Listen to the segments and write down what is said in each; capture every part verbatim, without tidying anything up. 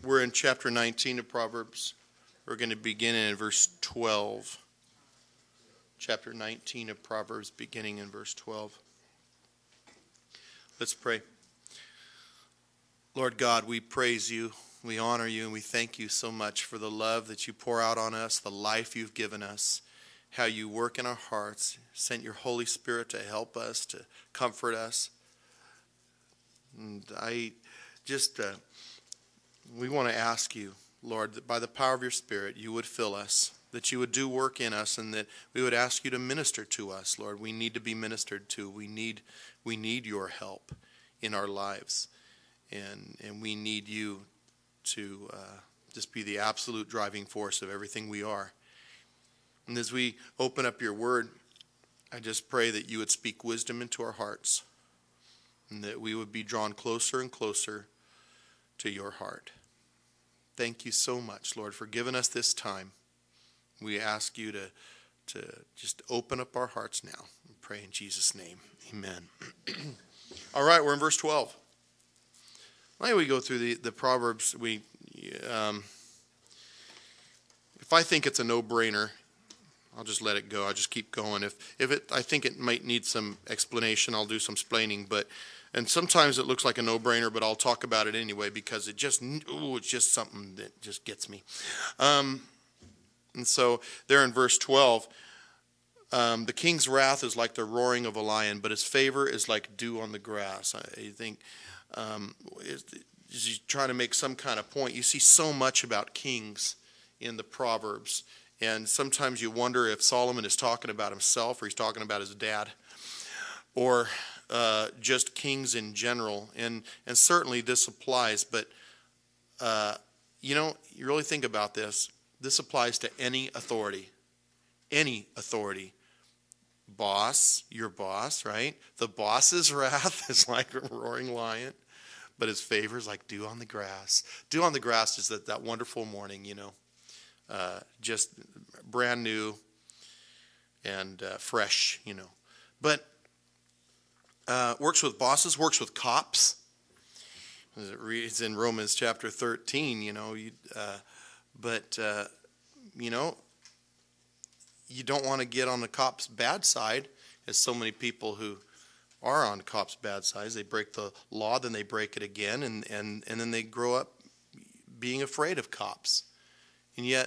We're in chapter nineteen of Proverbs. We're going to begin in verse twelve. Chapter nineteen of Proverbs, beginning in verse twelve. Let's pray. Lord God, we praise you, we honor you, and we thank you so much for the love that you pour out on us, the life you've given us, how you work in our hearts, sent your Holy Spirit to help us, to comfort us. And I just... Uh, We want to ask you, Lord, that by the power of your Spirit, you would fill us, that you would do work in us, and that we would ask you to minister to us, Lord. We need to be ministered to. We need we need your help in our lives, and and we need you to uh, just be the absolute driving force of everything we are. And as we open up your word, I just pray that you would speak wisdom into our hearts, and that we would be drawn closer and closer to your heart. Thank you so much, Lord, for giving us this time. We ask you to, to just open up our hearts now. We pray in Jesus' name. Amen. All right, we're in verse twelve. Why don't we go through the, the Proverbs? We, um, if I think it's a no-brainer, I'll just let it go. I'll just keep going. If if it, I think it might need some explanation, I'll do some explaining. But and sometimes it looks like a no-brainer, but I'll talk about it anyway because it just ooh, it's just something that just gets me. Um, and so there in verse twelve, um, the king's wrath is like the roaring of a lion, but his favor is like dew on the grass. I, I think um, is he's trying to make some kind of point. You see so much about kings in the Proverbs. And sometimes you wonder if Solomon is talking about himself or he's talking about his dad or uh, just kings in general. And and certainly this applies. But, uh, you know, you really think about this. This applies to any authority. Any authority. Boss, your boss, right? The boss's wrath is like a roaring lion, but his favor is like dew on the grass. Dew on the grass is that, that wonderful morning, you know. Uh, just brand new and uh, fresh, you know. But uh, works with bosses, works with cops. As it reads in Romans chapter thirteen, you know. You, uh, but, uh, you know, you don't want to get on the cop's bad side, as so many people who are on cops' bad sides. They break the law, then they break it again, and, and, and then they grow up being afraid of cops. And yet,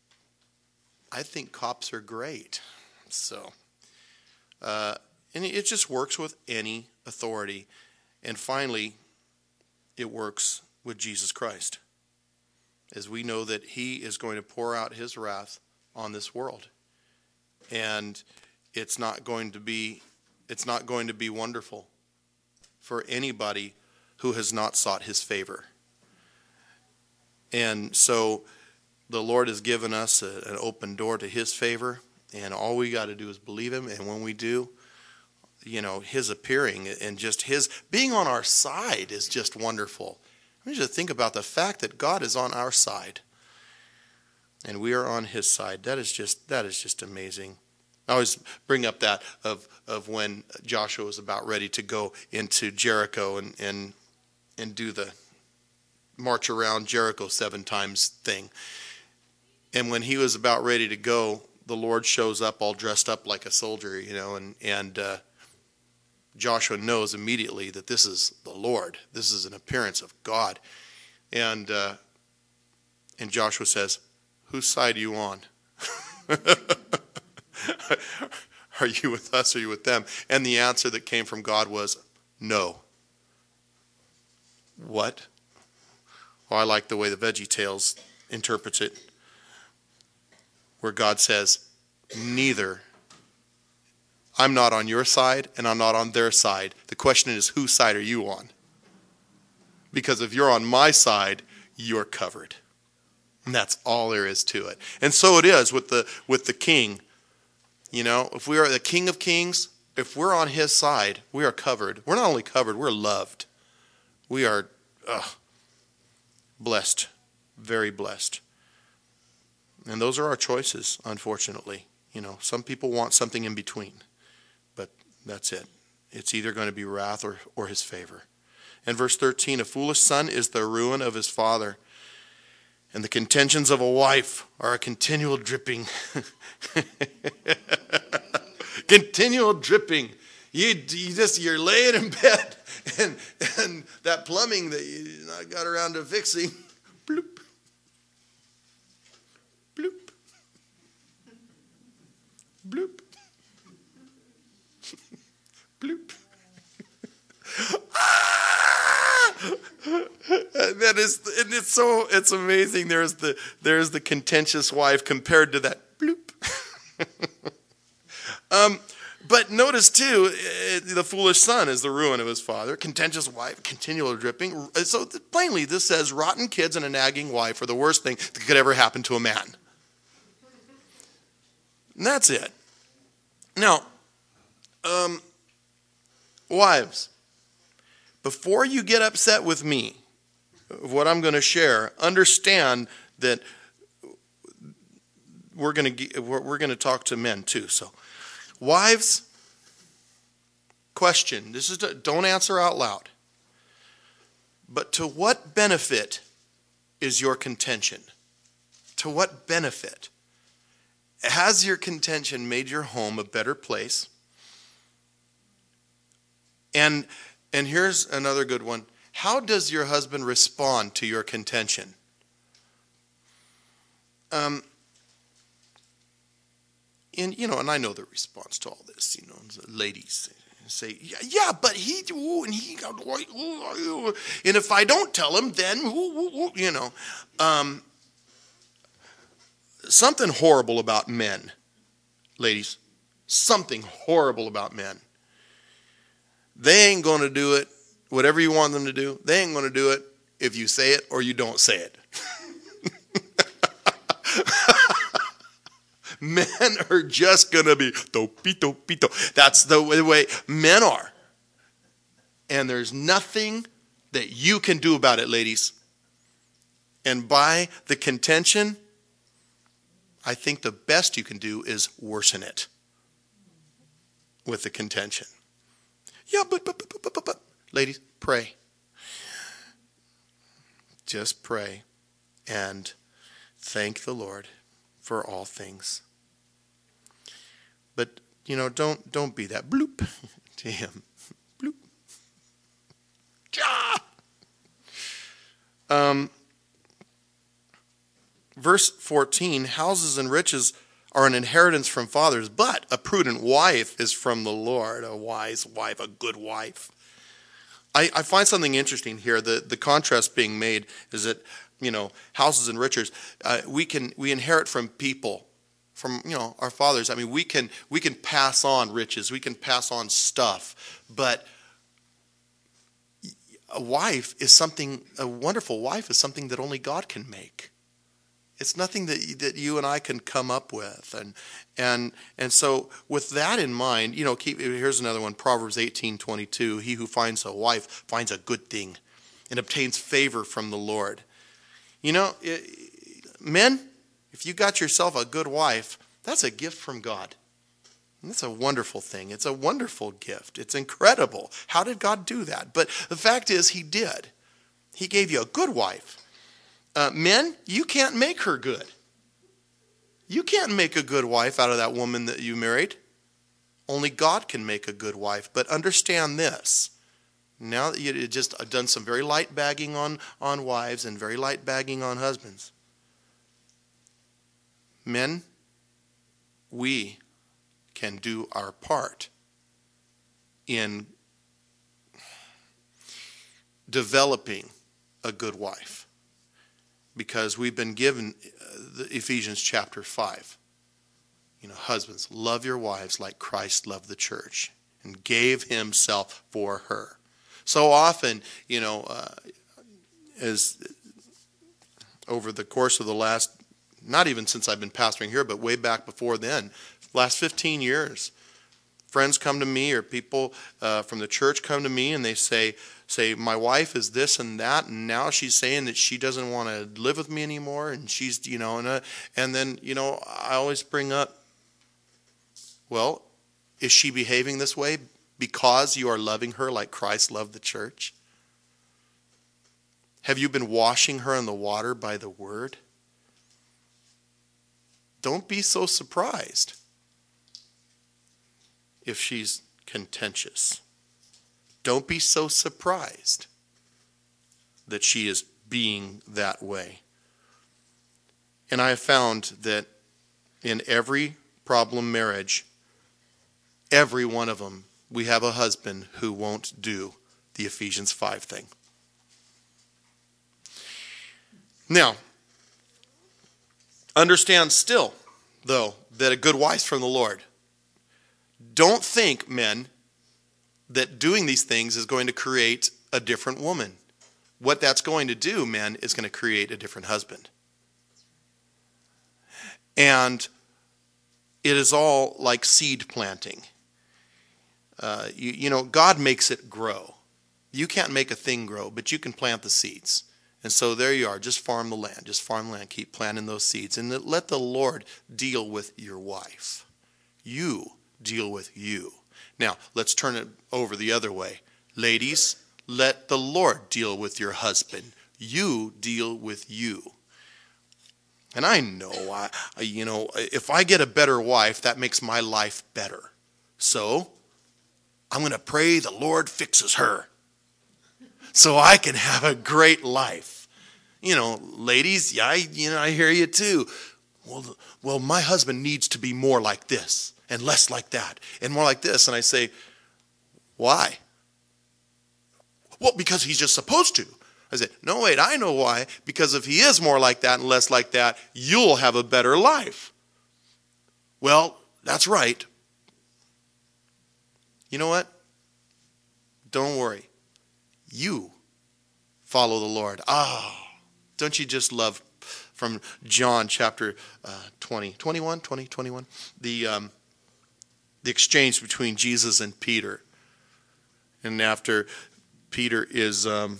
I think cops are great. So, uh, and it just works with any authority. And finally, it works with Jesus Christ, as we know that he is going to pour out his wrath on this world. And it's not going to be, it's not going to be wonderful for anybody who has not sought his favor. And so, the Lord has given us a, an open door to his favor, and all we got to do is believe him. And when we do, you know, his appearing and just his being on our side is just wonderful. I want you to think about the fact that God is on our side and we are on his side. That is just that is just amazing. I always bring up that of of when Joshua was about ready to go into Jericho and and and do the march around Jericho seven times thing. And when he was about ready to go, the Lord shows up all dressed up like a soldier, you know, and, and uh, Joshua knows immediately that this is the Lord. This is an appearance of God. And uh, and Joshua says, whose side are you on? Are you with us or are you with them? And the answer that came from God was, no. What? Well, I like the way the VeggieTales interprets it, where God says, neither. I'm not on your side, and I'm not on their side. The question is, whose side are you on? Because if you're on my side, you're covered. And that's all there is to it. And so it is with the with the king. You know, if we are the King of Kings, if we're on his side, we are covered. We're not only covered, we're loved. We are ugh, blessed, very blessed. And those are our choices, unfortunately. You know, some people want something in between, but that's it. It's either going to be wrath or, or his favor. And verse thirteen, a foolish son is the ruin of his father, And the contentions of a wife are a continual dripping. Continual dripping. You, you just, you're laying in bed, and, and that plumbing that you not got around to fixing, bloop, bloop, bloop, bloop. Ah! And that is, and it's so, it's amazing. There's the, there's the contentious wife compared to that bloop. um, but notice too, the foolish son is the ruin of his father. Contentious wife, continual dripping. So plainly, this says rotten kids and a nagging wife are the worst thing that could ever happen to a man. And that's it. Now, um, wives, before you get upset with me, of what I'm going to share, understand that we're going to we're going to talk to men too. So, wives, question. This is to, don't answer out loud. But to what benefit is your contention? To what benefit? Has your contention made your home a better place? And and here's another good one. How does your husband respond to your contention? Um, and you know, and I know the response to all this. You know, ladies say, "Yeah, yeah but he, ooh, and he, ooh, and if I don't tell him, then, ooh, ooh, you know, um, something horrible about men, ladies. Something horrible about men. They ain't going to do it. Whatever you want them to do, they ain't going to do it if you say it or you don't say it. Men are just going to be topito, pito. That's the way men are. And there's nothing that you can do about it, ladies. And by the contention, I think the best you can do is worsen it with the contention. Yeah, but, but, but, but, but, but. Ladies, pray. Just pray and thank the Lord for all things. But, you know, don't don't be that bloop to him. Bloop. Um, verse fourteen, houses and riches are an inheritance from fathers, but a prudent wife is from the Lord. A wise wife, a good wife. I, I find something interesting here. The, the contrast being made is that, you know, houses and riches, uh, we can we inherit from people, from, you know, our fathers. I mean, we can we can pass on riches, we can pass on stuff, but a wife is something, a wonderful wife is something that only God can make. It's nothing that that you and I can come up with, and and and so with that in mind, you know, keep here's another one. Proverbs eighteen twenty-two. He who finds a wife finds a good thing, and obtains favor from the Lord. You know, it, men, if you got yourself a good wife, that's a gift from God. And that's a wonderful thing. It's a wonderful gift. It's incredible. How did God do that? But the fact is, He did. He gave you a good wife. Uh, men, you can't make her good. You can't make a good wife out of that woman that you married. Only God can make a good wife. But understand this. Now that you've just done some very light bagging on, on wives and very light bagging on husbands. Men, we can do our part in developing a good wife. Because we've been given the Ephesians chapter five. You know, husbands, love your wives like Christ loved the church and gave himself for her. So often, you know, uh, as over the course of the last, not even since I've been pastoring here, but way back before then, last fifteen years, friends come to me or people uh, from the church come to me and they say, say, my wife is this and that, and now she's saying that she doesn't want to live with me anymore, and she's, you know, and, uh, and then, you know, I always bring up, well, is she behaving this way because you are loving her like Christ loved the church? Have you been washing her in the water by the word? don't be so surprised if she's contentious. Don't be so surprised that she is being that way. And I have found that in every problem marriage, every one of them, we have a husband who won't do the Ephesians five thing. Now, understand still, though, that a good wife's from the Lord. Don't think, men, that doing these things is going to create a different woman. What that's going to do, men, is going to create a different husband. And it is all like seed planting. Uh, you, you know, God makes it grow. You can't make a thing grow, but you can plant the seeds. And so there you are. Just farm the land. Just farm the land. Keep planting those seeds. And let the Lord deal with your wife. You deal with you. Now, let's turn it over the other way. Ladies, let the Lord deal with your husband. You deal with you. And I know, I, you know, if I get a better wife, that makes my life better. So, I'm going to pray the Lord fixes her so I can have a great life. You know, ladies, yeah, I, you know, I hear you too. Well, well, my husband needs to be more like this and less like that and more like this. And I say, why? Well, because he's just supposed to. I said, no, wait, I know why. Because if he is more like that and less like that, you'll have a better life. Well, that's right. You know what? Don't worry. You follow the Lord. Ah, don't you just love from John chapter uh, twenty, twenty-one, twenty, twenty-one, the, um, the exchange between Jesus and Peter. And after Peter is... Um,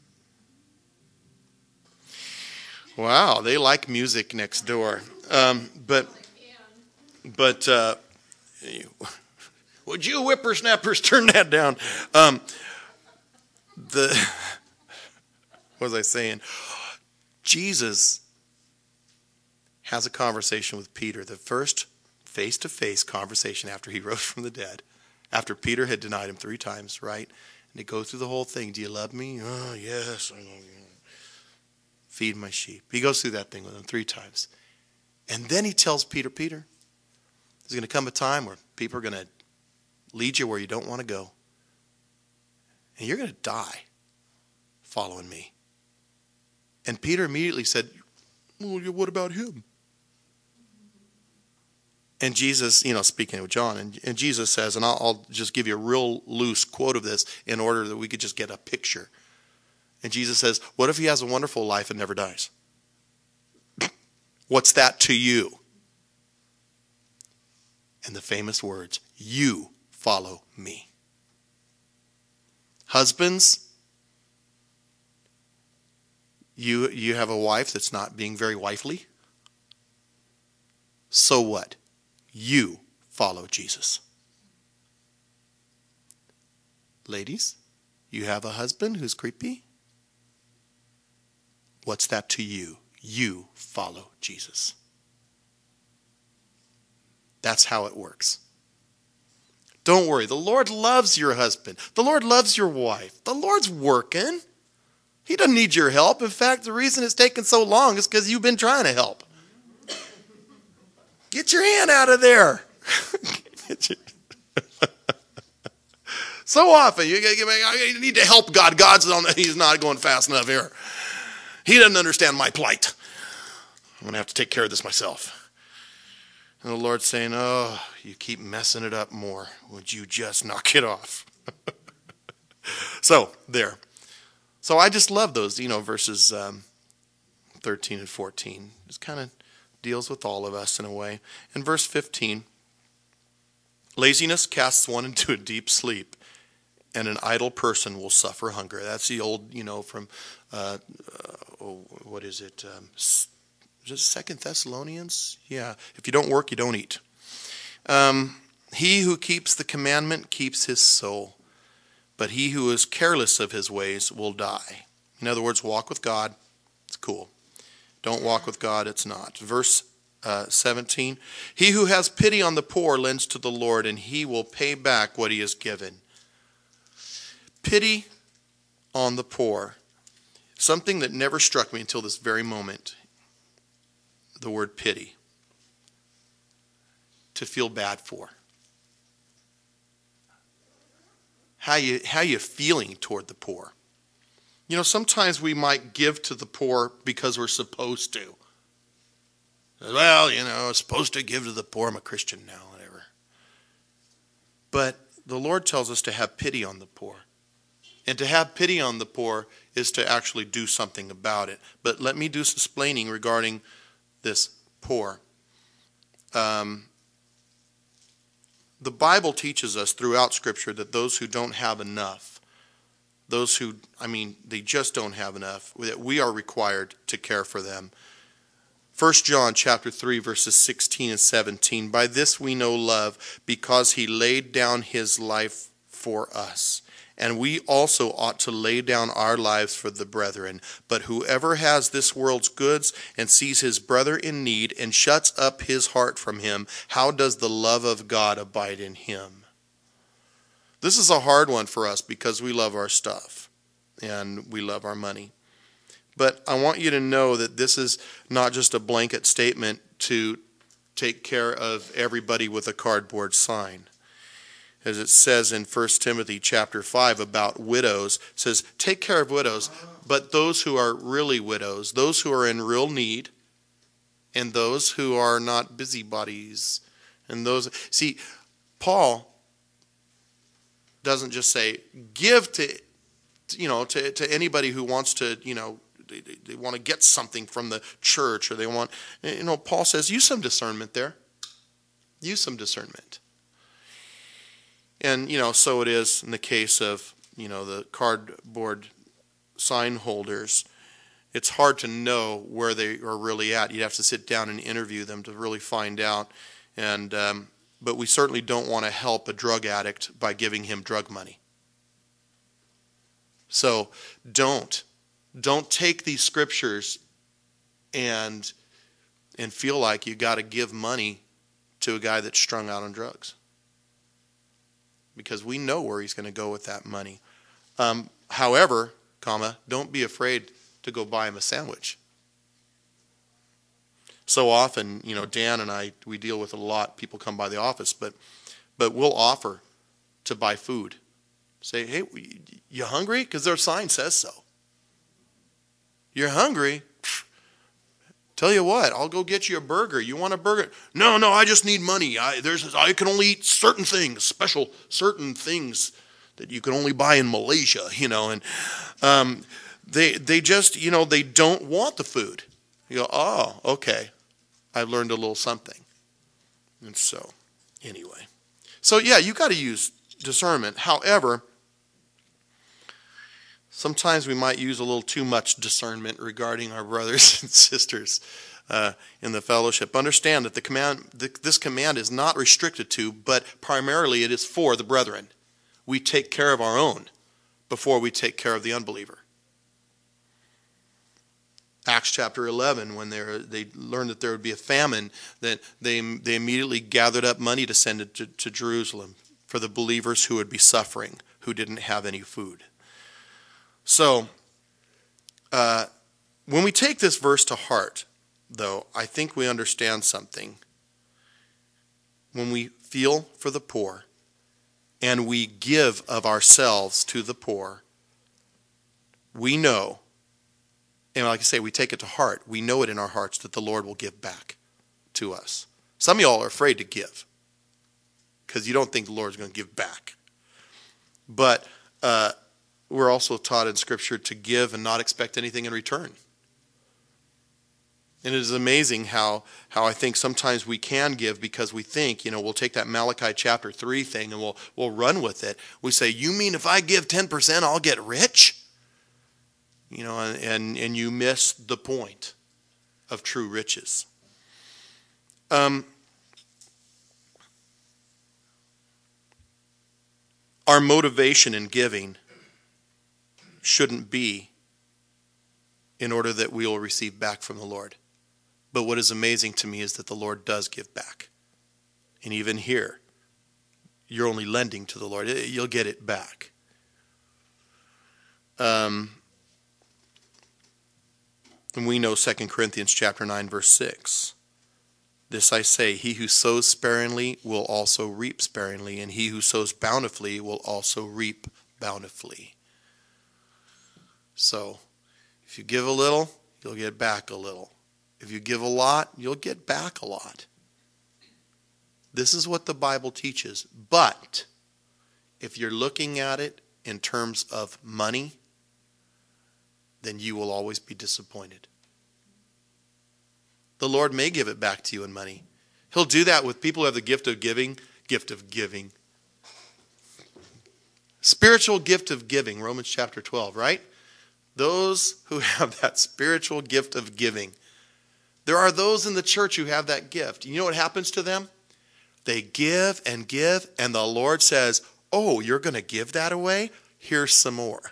wow, they like music next door. Um, but, but uh, would you whippersnappers turn that down? Um, the what was I saying? Jesus has a conversation with Peter, the first face-to-face conversation after he rose from the dead, after Peter had denied him three times, right? And they go through the whole thing. Do you love me? Oh, yes, I love you. Feed my sheep. He goes through that thing with him three times. And then he tells Peter, Peter, there's going to come a time where people are going to lead you where you don't want to go. And you're going to die following me. And Peter immediately said, well, what about him? And Jesus, you know, speaking with John, and, and Jesus says, and I'll, I'll just give you a real loose quote of this in order that we could just get a picture. And Jesus says, what if he has a wonderful life and never dies? What's that to you? And the famous words, you follow me. Husbands, you, you have a wife that's not being very wifely. So what? You follow Jesus. Ladies, you have a husband who's creepy. What's that to you? You follow Jesus. That's how it works. Don't worry. The Lord loves your husband. The Lord loves your wife. The Lord's working. He doesn't need your help. In fact, the reason it's taken so long is because you've been trying to help. Get your hand out of there. So often, you, you need to help God. God's on, he's not going fast enough here. He doesn't understand my plight. I'm going to have to take care of this myself. And the Lord's saying, oh, you keep messing it up more. Would you just knock it off? So, there. So I just love those, you know, verses um, thirteen and fourteen. Just kind of deals with all of us in a way. In verse fifteen, laziness casts one into a deep sleep, and an idle person will suffer hunger. That's the old, you know, from, uh, uh, oh, what is it? Um, is it Second Thessalonians? Yeah. If you don't work, you don't eat. Um, he who keeps the commandment keeps his soul, but he who is careless of his ways will die. In other words, walk with God. It's cool. Don't walk with God. It's not. Verse uh, seventeen. He who has pity on the poor lends to the Lord, and he will pay back what he has given. Pity on the poor. Something that never struck me until this very moment. The word pity. To feel bad for. How you, how you feeling toward the poor? You know, sometimes we might give to the poor because we're supposed to. Well, you know, I'm supposed to give to the poor. I'm a Christian now, whatever. But the Lord tells us to have pity on the poor. And to have pity on the poor is to actually do something about it. But let me do some explaining regarding this poor. Um, the Bible teaches us throughout Scripture that those who don't have enough, those who, I mean, they just don't have enough, that we are required to care for them. First John chapter three, verses sixteen and seventeen. By this we know love, because he laid down his life for us. And we also ought to lay down our lives for the brethren. But whoever has this world's goods and sees his brother in need and shuts up his heart from him, how does the love of God abide in him? This is a hard one for us because we love our stuff and we love our money. But I want you to know that this is not just a blanket statement to take care of everybody with a cardboard sign. As it says in First Timothy chapter five about widows, it says, take care of widows, but those who are really widows, those who are in real need, and those who are not busybodies, and those, see, Paul doesn't just say, give to, you know, to, to anybody who wants to, you know, they, they want to get something from the church, or they want, you know, Paul says, use some discernment there. Use some discernment. And, you know, so it is in the case of, you know, the cardboard sign holders. It's hard to know where they are really at. You'd have to sit down and interview them to really find out. And um, but we certainly don't want to help a drug addict by giving him drug money. So don't. Don't take these scriptures and and feel like you got to give money to a guy that's strung out on drugs. Because we know where he's going to go with that money. Um, however, comma, don't be afraid to go buy him a sandwich. So often, you know, Dan and I, we deal with a lot. People come by the office, but but we'll offer to buy food. Say, hey, you hungry? Because their sign says so. You're hungry? Tell you what, I'll go get you a burger. You want a burger? No, no, I just need money. I there's I can only eat certain things, special certain things that you can only buy in Malaysia, you know. And um, they they just, you know, they don't want the food. You go, oh, okay. I learned a little something. And so, anyway. So, yeah, you got to use discernment. However, sometimes we might use a little too much discernment regarding our brothers and sisters uh, in the fellowship. Understand that the command, the, this command is not restricted to, but primarily it is for the brethren. We take care of our own before we take care of the unbeliever. Acts chapter eleven, when they they learned that there would be a famine, that they they immediately gathered up money to send it to, to Jerusalem for the believers who would be suffering, who didn't have any food. So, uh, when we take this verse to heart, though, I think we understand something. When we feel for the poor and we give of ourselves to the poor, we know, and like I say, we take it to heart. We know it in our hearts that the Lord will give back to us. Some of y'all are afraid to give because you don't think the Lord's going to give back. But uh, we're also taught in Scripture to give and not expect anything in return. And it is amazing how, how I think sometimes we can give because we think, you know, we'll take that Malachi chapter three thing and we'll we'll run with it. We say, you mean if I give ten percent, I'll get rich? You know, and, and you miss the point of true riches. Um, our motivation in giving shouldn't be in order that we will receive back from the Lord, But what is amazing to me is that the Lord does give back. And even here, you're only lending to the Lord. You'll get it back. Um, and we know Second Corinthians chapter nine, verse six. This I say, he who sows sparingly will also reap sparingly, and he who sows bountifully will also reap bountifully. So, if you give a little, you'll get back a little. If you give a lot, you'll get back a lot. This is what the Bible teaches. But if you're looking at it in terms of money, then you will always be disappointed. The Lord may give it back to you in money. He'll do that with people who have the gift of giving. Gift of giving. Spiritual gift of giving, Romans chapter twelve, right? Those who have that spiritual gift of giving. There are those in the church who have that gift. You know what happens to them? They give and give, and the Lord says, oh, you're going to give that away? Here's some more.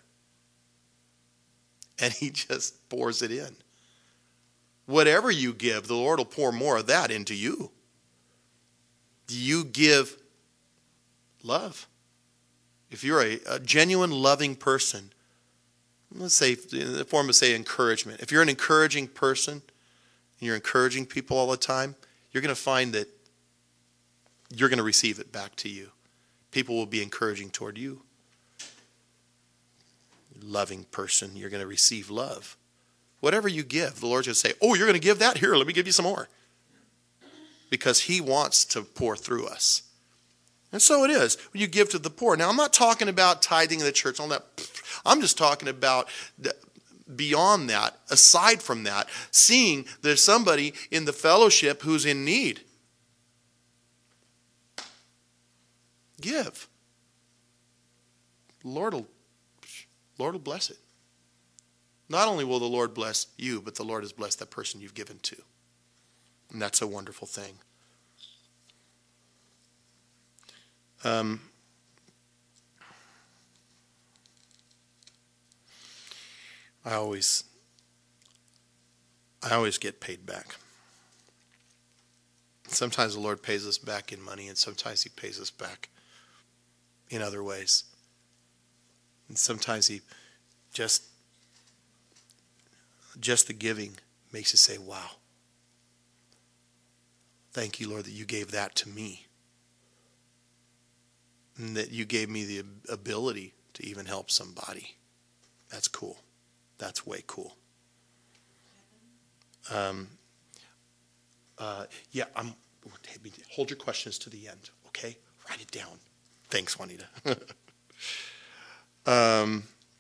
And he just pours it in. Whatever you give, the Lord will pour more of that into you. Do you give love? If you're a, a genuine loving person, let's say in the form of, say, encouragement. If you're an encouraging person, and you're encouraging people all the time, you're going to find that you're going to receive it back to you. People will be encouraging toward you. Loving person, you're going to receive love. Whatever you give, the Lord's going to say, oh, you're going to give that? Here, let me give you some more. Because he wants to pour through us. And so it is when you give to the poor. Now, I'm not talking about tithing in the church, all that. I'm just talking about the, beyond that, aside from that, seeing there's somebody in the fellowship who's in need. Give. Lord will, Lord will bless it. Not only will the Lord bless you, but the Lord has blessed that person you've given to. And that's a wonderful thing. Um, I always, I always get paid back. Sometimes the Lord pays us back in money, and sometimes he pays us back in other ways. And sometimes he just, just the giving makes you say, wow. Thank you, Lord, that you gave that to me. And that you gave me the ability to even help somebody. That's cool. That's way cool. Um, uh, yeah, I'm. Hold your questions to the end, okay? Write it down. Thanks, Juanita. um.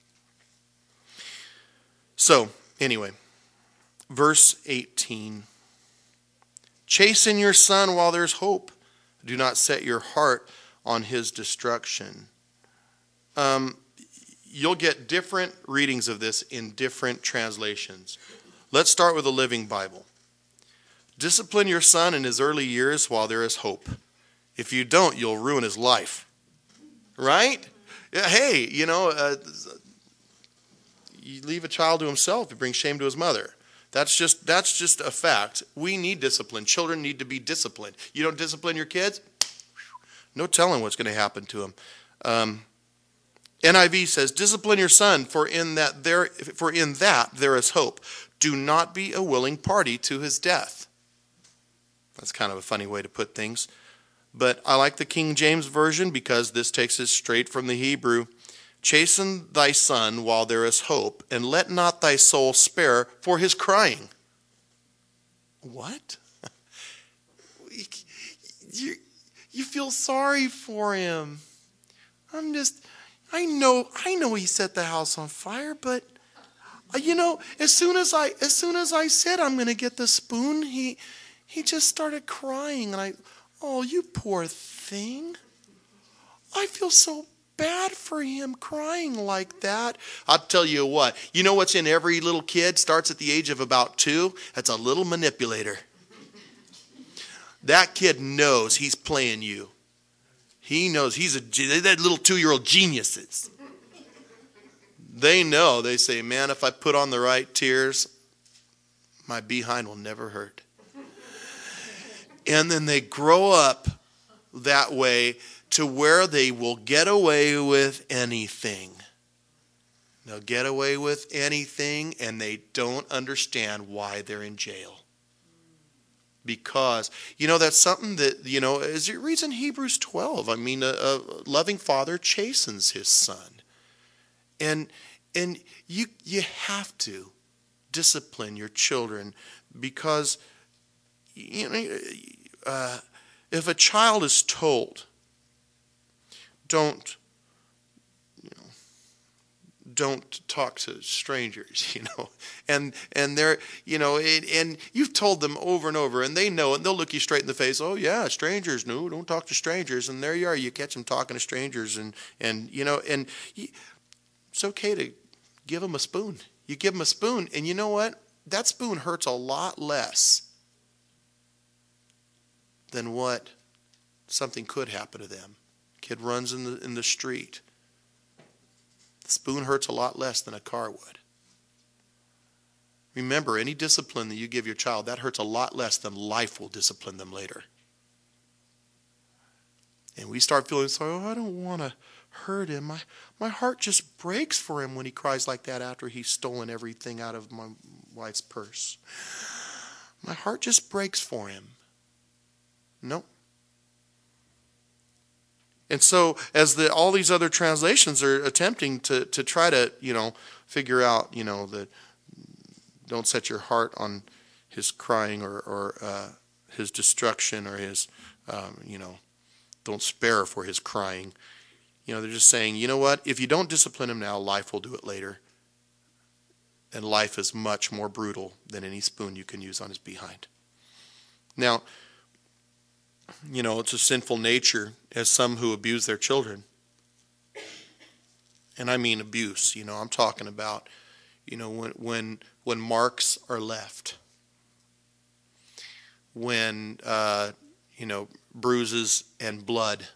So, anyway, verse eighteen. Chasten your son while there's hope. Do not set your heart on his destruction. Um, you'll get different readings of this in different translations. Let's start with the Living Bible. Discipline your son in his early years while there is hope. If you don't, you'll ruin his life. Right? Yeah, hey, you know, uh, you leave a child to himself, it brings shame to his mother. That's just that's just a fact. We need discipline. Children need to be disciplined. You don't discipline your kids? No telling what's going to happen to them. Um, N I V says, discipline your son, for in that there for in that there is hope. Do not be a willing party to his death. That's kind of a funny way to put things. But I like the King James Version because this takes it straight from the Hebrew. Chasten thy son while there is hope, and let not thy soul spare for his crying. What? you, you feel sorry for him. I'm just, I know, I know he set the house on fire, but you know, as soon as I, as soon as I said I'm going to get the spoon, he, he just started crying, and I, oh, you poor thing. I feel so bad for him crying like that. I'll tell you what, you know what's in every little kid? Starts at the age of about two. That's a little manipulator. That kid knows he's playing you. He knows he's a, that little two-year-old geniuses. They know, they say, man, if I put on the right tears, my behind will never hurt. And then they grow up that way to where they will get away with anything. They'll get away with anything, and they don't understand why they're in jail. Because, you know, that's something that, you know, as it reads in Hebrews twelve, I mean, a, a loving father chastens his son. And and you you have to discipline your children because, you know, uh, if a child is told, don't, you know, don't talk to strangers, you know, and and they're, you know, and, and you've told them over and over, and they know it, and they'll look you straight in the face. Oh yeah, strangers, no, don't talk to strangers. And there you are, you catch them talking to strangers, and and you know, and you, it's okay to give them a spoon. You give them a spoon, and you know what? That spoon hurts a lot less than what something could happen to them. Kid runs in the in the street. The spoon hurts a lot less than a car would. Remember, any discipline that you give your child, that hurts a lot less than life will discipline them later. And we start feeling sorry, oh, I don't want to hurt him. My, my heart just breaks for him when he cries like that after he's stolen everything out of my wife's purse. My heart just breaks for him. No. And so as the all these other translations are attempting to, to try to, you know, figure out, you know, that don't set your heart on his crying or, or uh, his destruction or his, um, you know, don't spare for his crying. You know, they're just saying, you know what, if you don't discipline him now, life will do it later. And life is much more brutal than any spoon you can use on his behind. Now, you know, it's a sinful nature as some who abuse their children. And I mean abuse, you know, I'm talking about, you know, when when when marks are left, when, uh, you know, bruises and blood,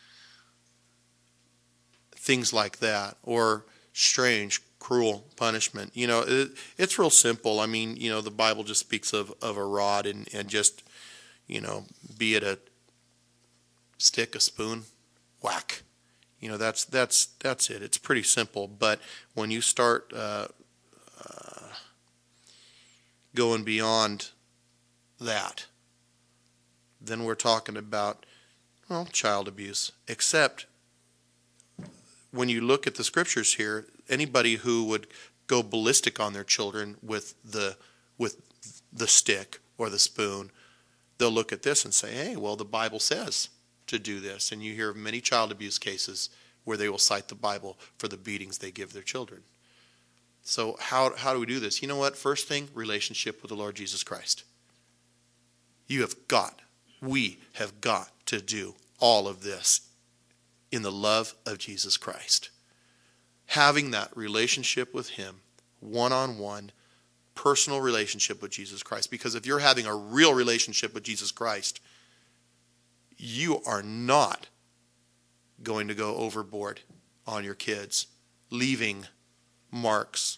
things like that, or strange, cruel punishment. You know, it, it's real simple. I mean, you know, the Bible just speaks of, of a rod and, and just, you know, be it a stick, a spoon, whack. You know, that's that's that's it. It's pretty simple. But when you start uh, uh, going beyond that, then we're talking about, well, child abuse. Except when you look at the scriptures here, anybody who would go ballistic on their children with the with the stick or the spoon, they'll look at this and say, hey, well, the Bible says to do this. And you hear of many child abuse cases where they will cite the Bible for the beatings they give their children. So how how do we do this? You know what? First thing, relationship with the Lord Jesus Christ. You have got, we have got to do all of this in the love of Jesus Christ. Having that relationship with him, one-on-one, personal relationship with Jesus Christ. Because if you're having a real relationship with Jesus Christ, you are not going to go overboard on your kids, leaving marks.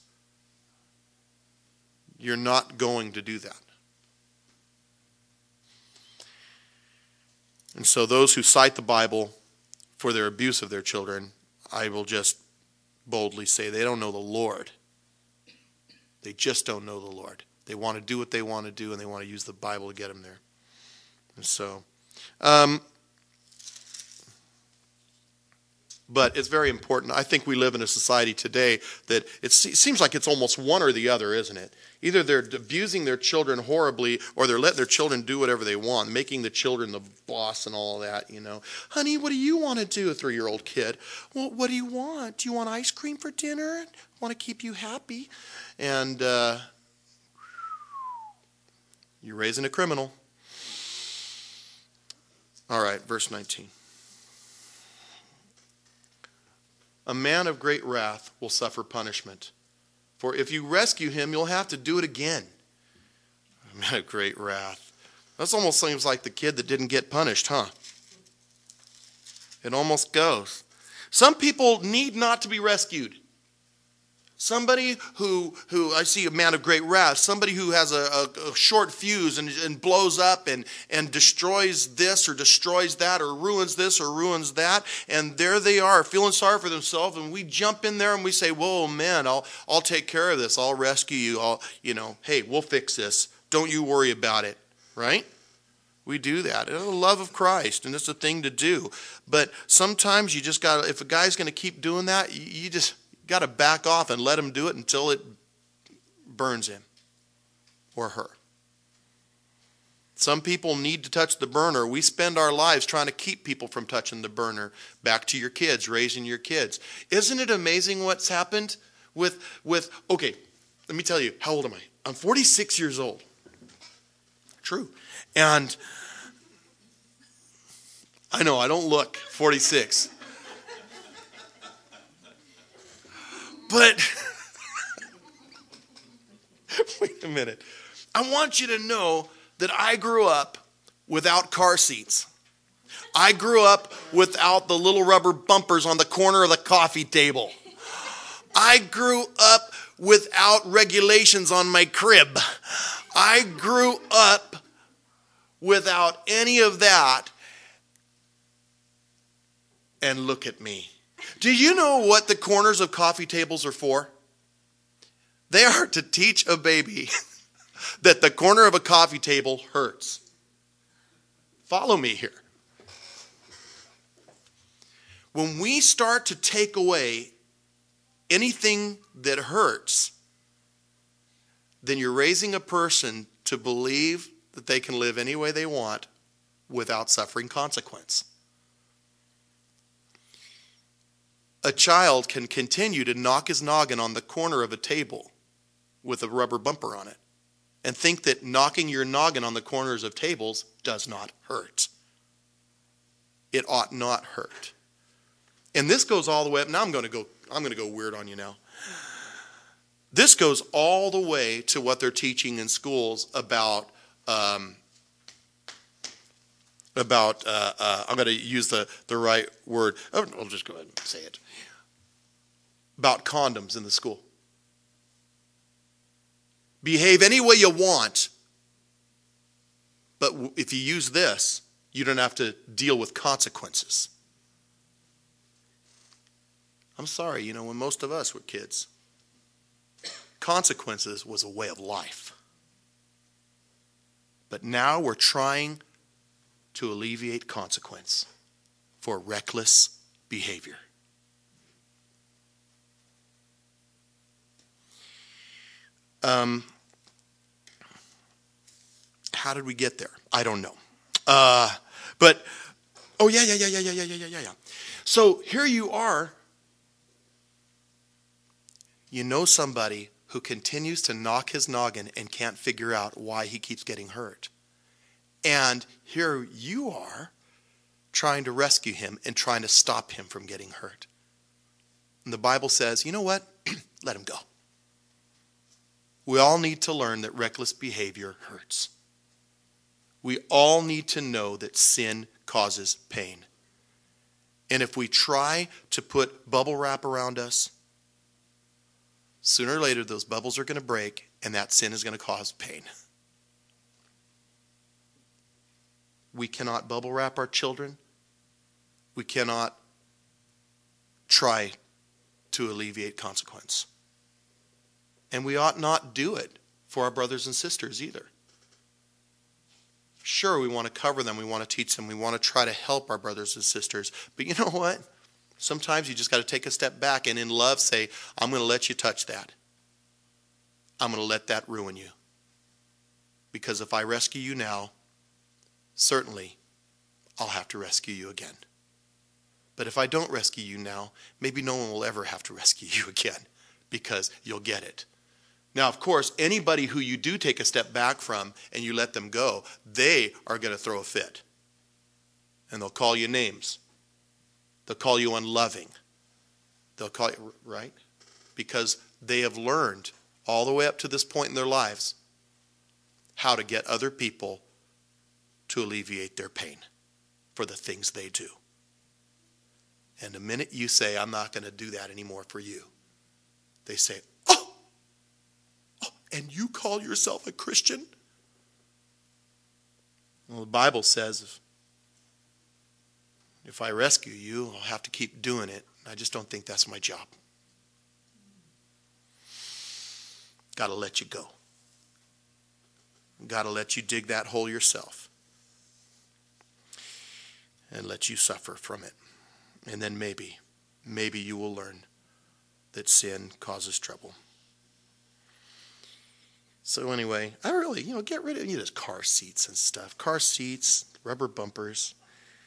You're not going to do that. And so those who cite the Bible for their abuse of their children, I will just boldly say they don't know the Lord. They just don't know the Lord. They want to do what they want to do, and they want to use the Bible to get them there. And so, um, but it's very important. I think we live in a society today that it seems like it's almost one or the other, isn't it? Either they're abusing their children horribly, or they're letting their children do whatever they want, making the children the boss and all that, you know. Honey, what do you want to do, a three-year-old kid? Well, what do you want? Do you want ice cream for dinner? Want to keep you happy? And uh, you're raising a criminal. All right, verse nineteen. A man of great wrath will suffer punishment. For if you rescue him, you'll have to do it again. A man of great wrath. That almost seems like the kid that didn't get punished, huh? It almost goes. Some people need not to be rescued. Somebody who, who I see a man of great wrath, somebody who has a, a, a short fuse and, and blows up and, and destroys this or destroys that or ruins this or ruins that. And there they are feeling sorry for themselves. And we jump in there and we say, whoa, man, I'll, I'll take care of this. I'll rescue you. I'll, you know, hey, we'll fix this. Don't you worry about it, right? We do that. It's the love of Christ, and it's a thing to do. But sometimes you just got to, if a guy's going to keep doing that, you, you just got to back off and let him do it until it burns him or her. Some people need to touch the burner. We spend our lives trying to keep people from touching the burner. Back to your kids, raising your kids. Isn't it amazing what's happened with, with okay, let me tell you, how old am I? I'm forty-six years old. True. And I know I don't look forty-six. But wait a minute. I want you to know that I grew up without car seats. I grew up without the little rubber bumpers on the corner of the coffee table. I grew up without regulations on my crib. I grew up without any of that. And look at me. Do you know what the corners of coffee tables are for? They are to teach a baby that the corner of a coffee table hurts. Follow me here. When we start to take away anything that hurts, then you're raising a person to believe that they can live any way they want without suffering consequence. A child can continue to knock his noggin on the corner of a table with a rubber bumper on it and think that knocking your noggin on the corners of tables does not hurt. It ought not hurt. And this goes all the way up. Now I'm going to go I'm going to go weird on you now. This goes all the way to what they're teaching in schools about um, about uh, uh, I'm going to use the, the right word. I'll just go ahead and say it. About condoms in the school. Behave any way you want, but if you use this, you don't have to deal with consequences. I'm sorry, you know, when most of us were kids, consequences was a way of life. But now we're trying to alleviate consequence for reckless behavior. Um, how did we get there? I don't know. Uh, but, oh yeah, yeah, yeah, yeah, yeah, yeah, yeah, yeah, yeah. So here you are. You know somebody who continues to knock his noggin and can't figure out why he keeps getting hurt. And here you are trying to rescue him and trying to stop him from getting hurt. And the Bible says, you know what? Let him go. We all need to learn that reckless behavior hurts. We all need to know that sin causes pain. And if we try to put bubble wrap around us, sooner or later those bubbles are going to break and that sin is going to cause pain. We cannot bubble wrap our children. We cannot try to alleviate consequence. And we ought not do it for our brothers and sisters either. Sure, we want to cover them. We want to teach them. We want to try to help our brothers and sisters. But you know what? Sometimes you just got to take a step back and in love say, I'm going to let you touch that. I'm going to let that ruin you. Because if I rescue you now, certainly I'll have to rescue you again. But if I don't rescue you now, maybe no one will ever have to rescue you again because you'll get it. Now, of course, anybody who you do take a step back from and you let them go, they are going to throw a fit. And they'll call you names. They'll call you unloving. They'll call you, right? Because they have learned all the way up to this point in their lives how to get other people to alleviate their pain for the things they do. And the minute you say, I'm not going to do that anymore for you, they say, and you call yourself a Christian? Well, the Bible says, if I rescue you, I'll have to keep doing it. I just don't think that's my job. Got to let you go. Got to let you dig that hole yourself. And let you suffer from it. And then maybe, maybe you will learn that sin causes trouble. So anyway, I really, you know, get rid of you know, those car seats and stuff. Car seats, rubber bumpers.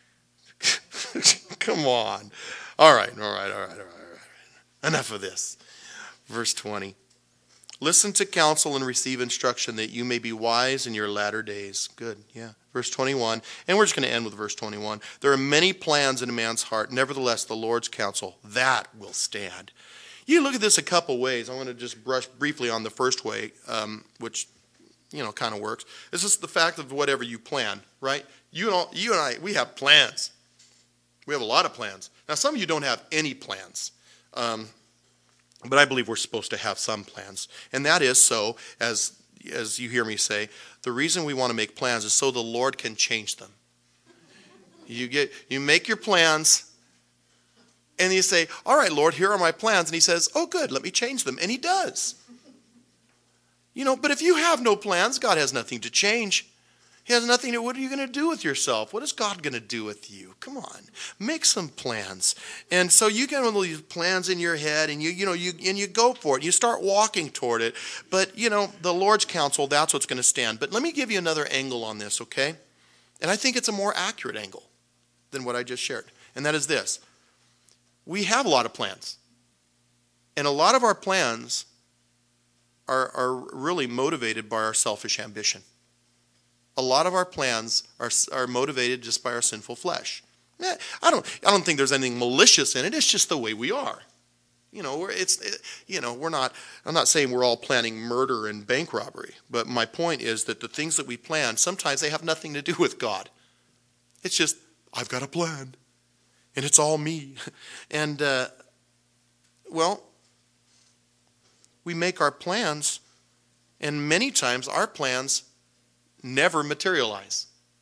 Come on. All right, all right, all right, all right, all right. Enough of this. Verse twenty. Listen to counsel and receive instruction that you may be wise in your latter days. Good, yeah. Verse twenty-one. And we're just going to end with verse twenty-one. There are many plans in a man's heart. Nevertheless, the Lord's counsel, that will stand. You look at this a couple ways. I want to just brush briefly on the first way, um, which, you know, kind of works. It's just the fact of whatever you plan, right? You and, you and I, we have plans. We have a lot of plans. Now, some of you don't have any plans. Um, but I believe we're supposed to have some plans. And that is so, as, as you hear me say, the reason we want to make plans is so the Lord can change them. You get, you make your plans, and you say, all right, Lord, here are my plans. And he says, oh, good, let me change them. And he does. You know, but if you have no plans, God has nothing to change. He has nothing to, what are you going to do with yourself? What is God going to do with you? Come on, make some plans. And so you get one of these plans in your head, and you, you know, you, and you go for it. You start walking toward it. But, you know, the Lord's counsel, that's what's going to stand. But let me give you another angle on this, okay? And I think it's a more accurate angle than what I just shared. And that is this. We have a lot of plans. And a lot of our plans are, are really motivated by our selfish ambition. A lot of our plans are, are motivated just by our sinful flesh. Eh, I don't, I don't think there's anything malicious in it. It's just the way we are. You know, we're, it's, it, you know, we're not, I'm not saying we're all planning murder and bank robbery, but my point is that the things that we plan, sometimes they have nothing to do with God. It's just, I've got a plan, and it's all me. And, uh, well, we make our plans, and many times our plans never materialize.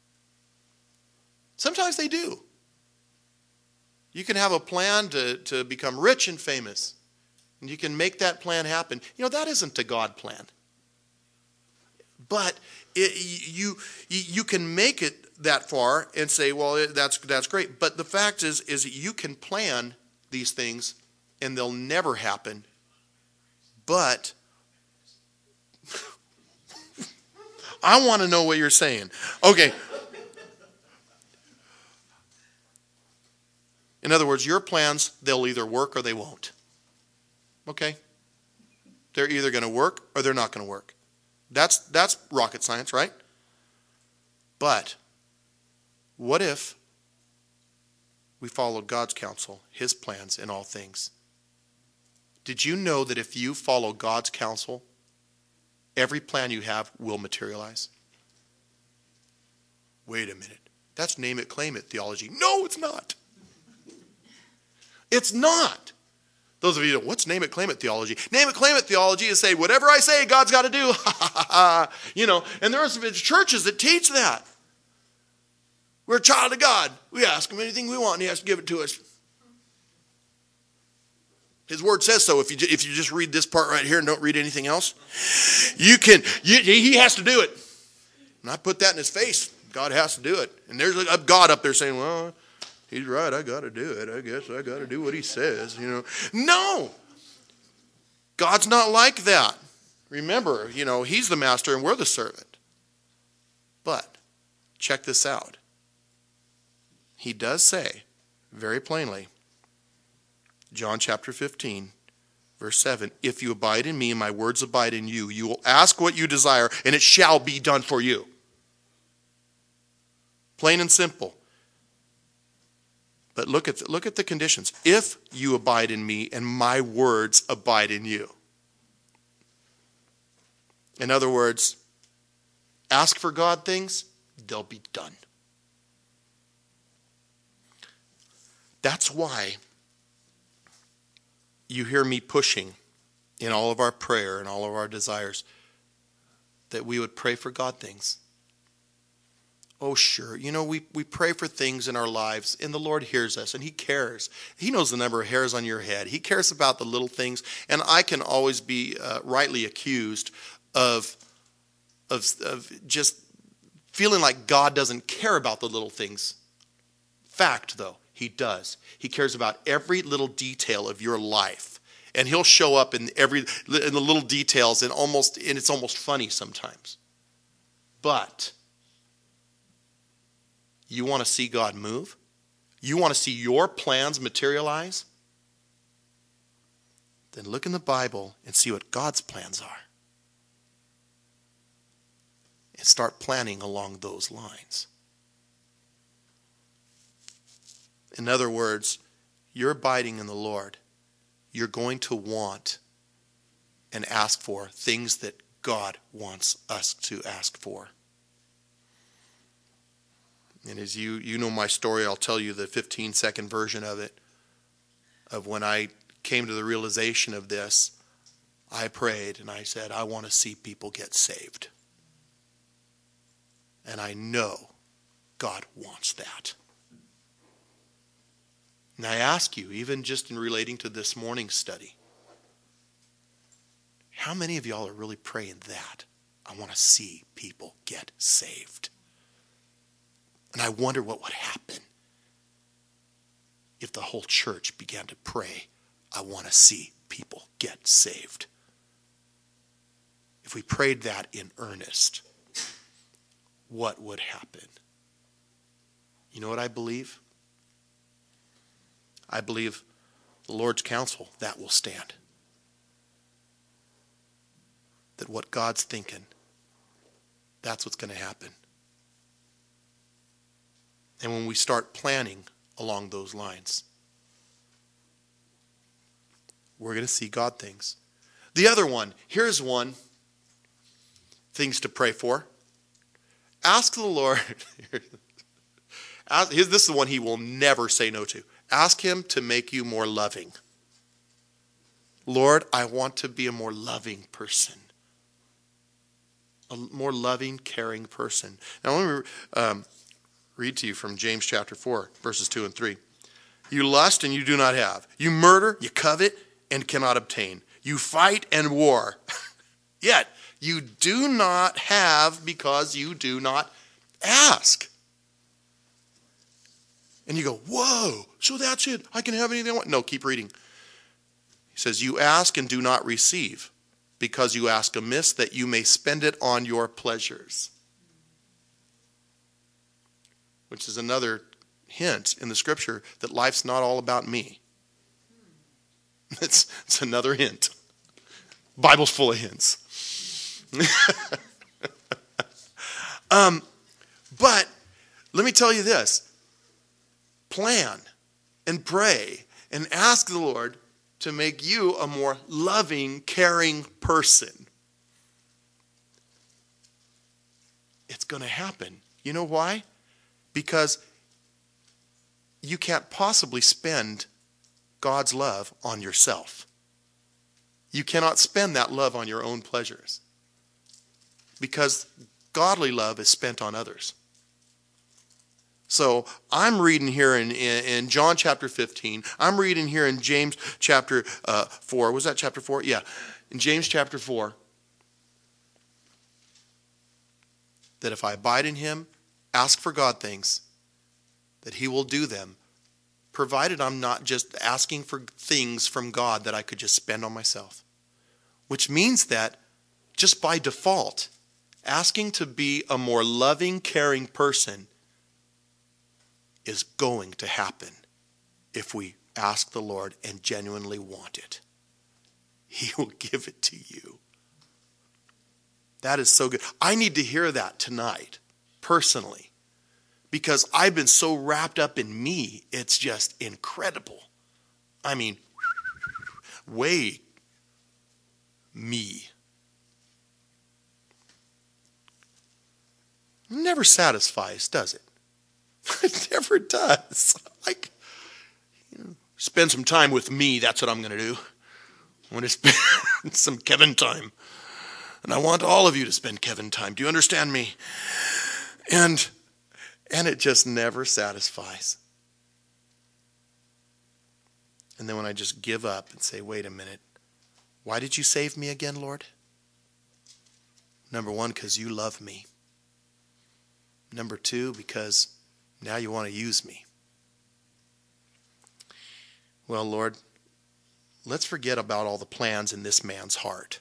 Sometimes they do. You can have a plan to, to become rich and famous, and you can make that plan happen. You know, that isn't a God plan. But it, you, you can make it that far and say, well, that's, that's great. But the fact is, is that you can plan these things, and they'll never happen. But I want to know what you're saying. Okay. In other words, your plans, they'll either work or they won't. Okay? They're either going to work or they're not going to work. That's, that's rocket science, right? But what if we followed God's counsel, his plans in all things? Did you know that if you follow God's counsel, every plan you have will materialize? Wait a minute. That's name it, claim it theology. No, it's not. It's not. Those of you that, what's name it, claim it theology? Name it, claim it theology is say, whatever I say, God's got to do. You know, and there are some churches that teach that. We're a child of God. We ask him anything we want, and he has to give it to us. His word says so. If you if you just read this part right here and don't read anything else, you can. You, he has to do it. And I put that in his face. God has to do it. And there's a God up there saying, "Well, he's right. I got to do it. I guess I got to do what he says." You know, no. God's not like that. Remember, you know, he's the master and we're the servant. But check this out. He does say very plainly, John chapter fifteen, verse seven, if you abide in me and my words abide in you, you will ask what you desire and it shall be done for you. Plain and simple. But look at the, look at the conditions. If you abide in me and my words abide in you. In other words, ask for God things, they'll be done. That's why you hear me pushing in all of our prayer and all of our desires that we would pray for God things. Oh, sure. You know, we, we pray for things in our lives, and the Lord hears us, and he cares. He knows the number of hairs on your head. He cares about the little things, and I can always be uh, rightly accused of, of, of just feeling like God doesn't care about the little things. Fact, though, he does. He cares about every little detail of your life, and he'll show up in every in the little details, and almost and it's almost funny sometimes. But you want to see God move? You want to see your plans materialize? Then look in the Bible and see what God's plans are. And start planning along those lines. In other words, you're abiding in the Lord. You're going to want and ask for things that God wants us to ask for. And as you, you know my story, I'll tell you the fifteen second version of it. Of when I came to the realization of this, I prayed and I said, I want to see people get saved. And I know God wants that. And I ask you, even just in relating to this morning's study, how many of y'all are really praying that? I want to see people get saved. And I wonder what would happen if the whole church began to pray, I want to see people get saved. If we prayed that in earnest, what would happen? You know what I believe? I believe the Lord's counsel, that will stand. That what God's thinking, that's what's going to happen. And when we start planning along those lines, we're going to see God things. The other one, here's one, things to pray for. Ask the Lord, ask, this is the one he will never say no to. Ask him to make you more loving. Lord, I want to be a more loving person. A more loving, caring person. Now let me um, read to you from James chapter four, verses two and three. You lust and you do not have. You murder, you covet, and cannot obtain. You fight and war. Yet you do not have because you do not ask. And you go, whoa, so that's it. I can have anything I want. No, keep reading. He says, you ask and do not receive, because you ask amiss, that you may spend it on your pleasures. Which is another hint in the scripture that life's not all about me. It's, it's another hint. Bible's full of hints. um, but let me tell you this. Plan and pray and ask the Lord to make you a more loving, caring person. It's going to happen. You know why? Because you can't possibly spend God's love on yourself. You cannot spend that love on your own pleasures. Because godly love is spent on others. So I'm reading here in, in, in John chapter fifteen. I'm reading here in James chapter uh, four. Was that chapter four? Yeah. In James chapter four. That if I abide in him, ask for God things, that he will do them, provided I'm not just asking for things from God that I could just spend on myself. Which means that just by default, asking to be a more loving, caring person is going to happen if we ask the Lord and genuinely want it. He will give it to you. That is so good. I need to hear that tonight, personally, because I've been so wrapped up in me, it's just incredible. I mean, way me. Never satisfies, does it? It never does. Like, you know, spend some time with me. That's what I'm going to do. I'm going to spend some Kevin time. And I want all of you to spend Kevin time. Do you understand me? And, and it just never satisfies. And then when I just give up and say, wait a minute, why did you save me again, Lord? Number one, because you love me. Number two, because now you want to use me. Well, Lord, let's forget about all the plans in this man's heart.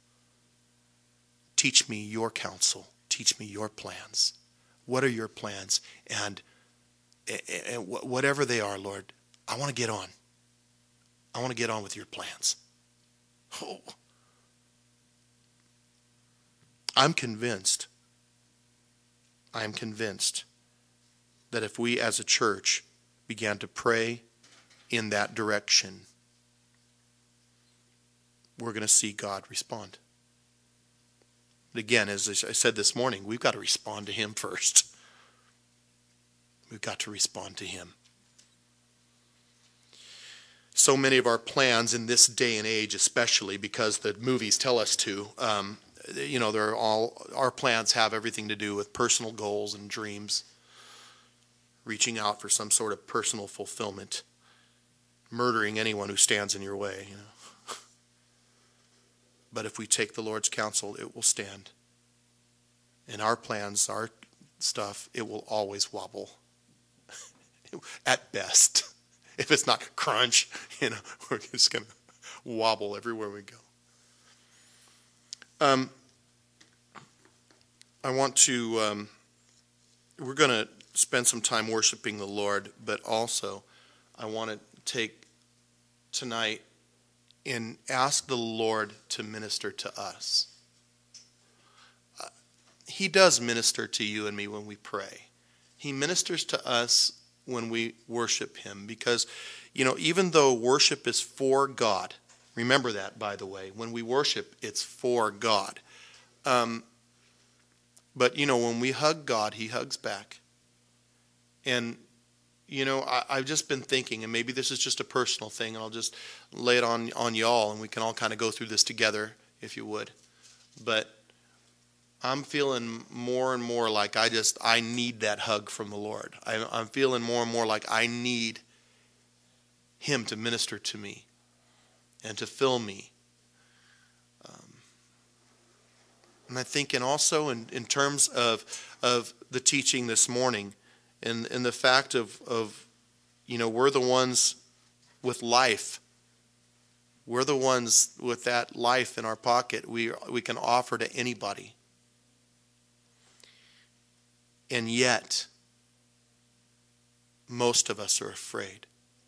Teach me your counsel. Teach me your plans. What are your plans? And, and whatever they are, Lord, I want to get on. I want to get on with your plans. Oh. I'm convinced, I am convinced that if we as a church began to pray in that direction, we're going to see God respond. But again, as I said this morning, we've got to respond to him first. We've got to respond to him. So many of our plans in this day and age, especially because the movies tell us to, um, you know, they're all, our plans have everything to do with personal goals and dreams, reaching out for some sort of personal fulfillment, murdering anyone who stands in your way, you know. But if we take the Lord's counsel, it will stand. And our plans, our stuff, it will always wobble. At best. If it's not crunch, you know, we're just going to wobble everywhere we go. Um, I want to, um, we're going to spend some time worshiping the Lord, but also I want to take tonight and ask the Lord to minister to us. Uh, he does minister to you and me when we pray. He ministers to us when we worship him, because, you know, even though worship is for God, remember that, by the way, when we worship, it's for God. Um, but, you know, when we hug God, he hugs back. And, you know, I, I've just been thinking, and maybe this is just a personal thing, and I'll just lay it on, on y'all, and we can all kind of go through this together, if you would. But I'm feeling more and more like I just, I need that hug from the Lord. I, I'm feeling more and more like I need him to minister to me and to fill me. Um, and I think, and also in, in terms of of the teaching this morning, and, and the fact of, of, you know, we're the ones with life. We're the ones with that life in our pocket we we can offer to anybody. And yet, most of us are afraid.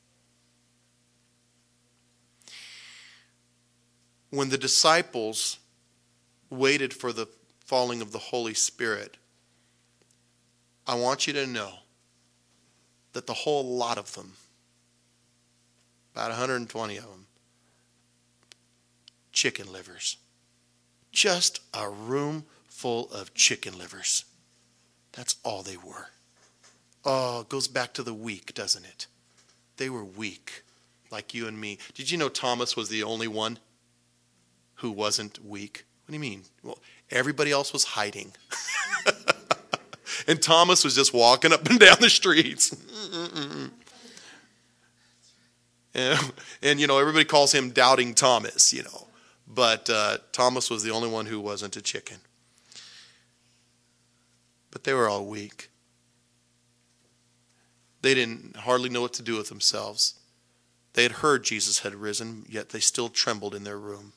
When the disciples waited for the falling of the Holy Spirit, I want you to know that the whole lot of them, about one hundred twenty of them, chicken livers. Just a room full of chicken livers. That's all they were. Oh, it goes back to the weak, doesn't it? They were weak, like you and me. Did you know Thomas was the only one who wasn't weak? What do you mean? Well, everybody else was hiding. And Thomas was just walking up and down the streets. and, and, you know, everybody calls him Doubting Thomas, you know. But uh, Thomas was the only one who wasn't a chicken. But they were all weak. They didn't hardly know what to do with themselves. They had heard Jesus had risen, yet they still trembled in their room.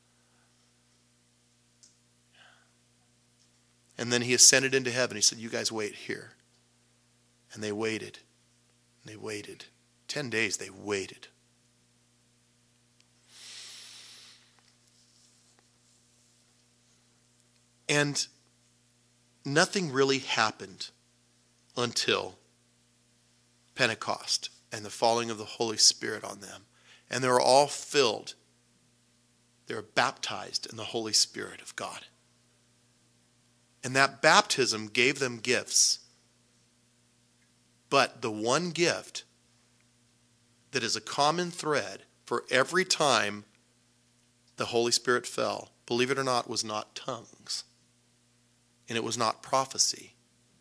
And then he ascended into heaven. He said, you guys wait here. And they waited. And they waited. Ten days they waited. And nothing really happened until Pentecost and the falling of the Holy Spirit on them. And they were all filled. They were baptized in the Holy Spirit of God. And that baptism gave them gifts. But the one gift that is a common thread for every time the Holy Spirit fell believe it or not, was not tongues. And it was not prophecy.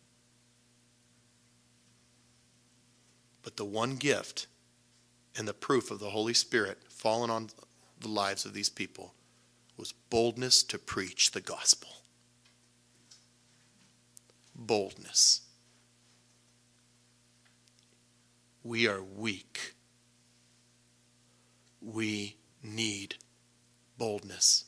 But the one gift and the proof of the Holy Spirit fallen on the lives of these people was boldness to preach the gospel. Boldness. We are weak. We need boldness.